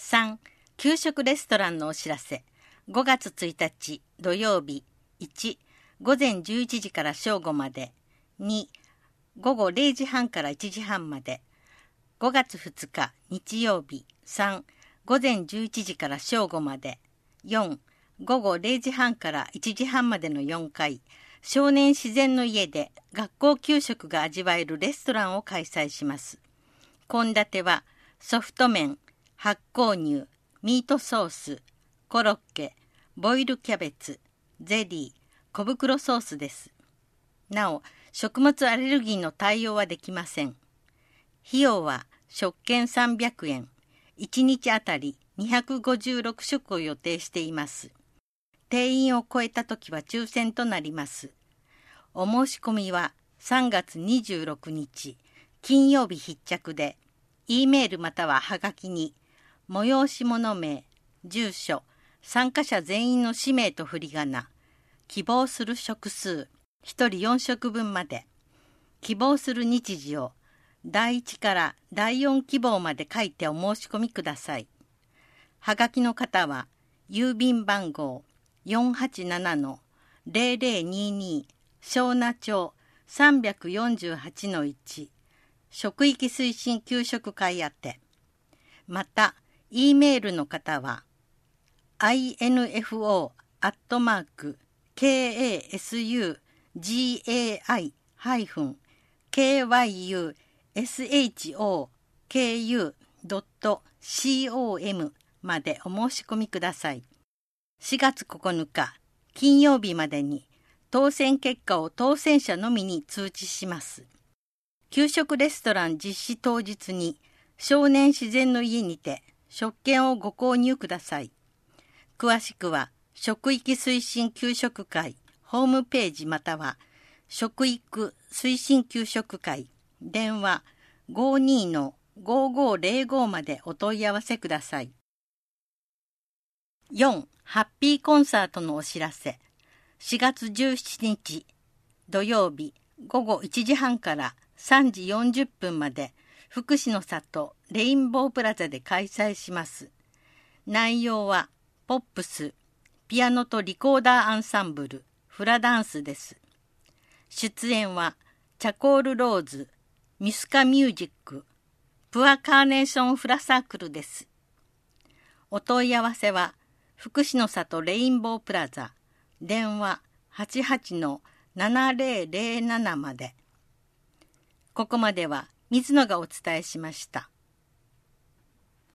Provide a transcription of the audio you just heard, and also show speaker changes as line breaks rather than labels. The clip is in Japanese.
3、給食レストランのお知らせ。5月1日土曜日。1、午前11時から正午まで。2、午後0時半から1時半まで。5月2日日曜日。3、午前11時から正午まで。4、午後0時半から1時半までの4回、少年自然の家で学校給食が味わえるレストランを開催します。献立はソフト麺、発酵乳、ミートソース、コロッケ、ボイルキャベツ、ゼリー、小袋ソースです。なお、食物アレルギーの対応はできません。費用は食券300円、1日あたり256食を予定しています。定員を超えたときは抽選となります。お申し込みは3月26日金曜日必着で、E メールまたははがきに催し物名、住所、参加者全員の氏名と振り仮名、希望する食数、1人4食分まで、希望する日時を第1から第4希望まで書いてお申し込みください。はがきの方は郵便番号487-0022庄名町348-1職域推進給食会宛て。また E メールの方は info@kasugi-kyushoku.com までお申し込みください。4月9日金曜日までに当選結果を当選者のみに通知します。給食レストラン実施当日に少年自然の家にて食券をご購入ください。詳しくは職域推進給食会ホームページまたは食育推進給食会電話 52-5505 までお問い合わせください。4. ハッピーコンサートのお知らせ。4月17日土曜日午後1時半から3時40分まで福祉の里レインボープラザで開催します。内容はポップス、ピアノとリコーダーアンサンブル、フラダンスです。出演はチャコールローズ、ミスカミュージック、プアカーネーションフラサークルです。お問い合わせは福祉の里レインボープラザ電話 88-7007 まで。ここまでは水野がお伝えしました。